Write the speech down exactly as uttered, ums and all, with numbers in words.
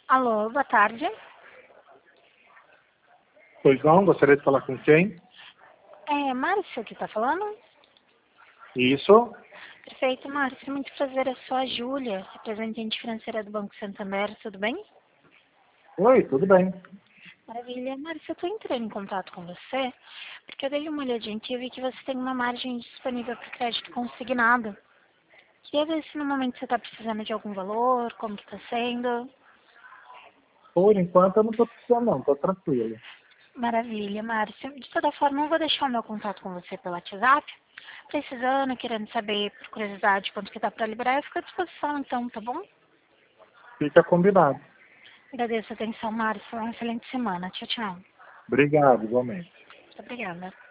Alô, boa tarde. Pois não, gostaria de falar com quem? É Márcio que tá falando? Isso. Perfeito, Márcio. Muito prazer, eu sou a Júlia, representante financeira do Banco Santander, tudo bem? Oi, tudo bem. Maravilha. Márcio, eu tô entrando em contato com você porque eu dei uma olhadinha aqui e vi que você tem uma margem disponível para crédito consignado. Queria ver se no momento você está precisando de algum valor, como que está sendo. Por enquanto eu não estou precisando não, estou tranquilo. Maravilha, Márcio. De toda forma, eu vou deixar o meu contato com você pelo WhatsApp. Precisando, querendo saber, por curiosidade, quanto que dá para liberar, eu fico à disposição, então, tá bom? Fica combinado. Agradeço a atenção, Márcio. Uma excelente semana. Tchau, tchau. Obrigado, igualmente. Muito obrigada.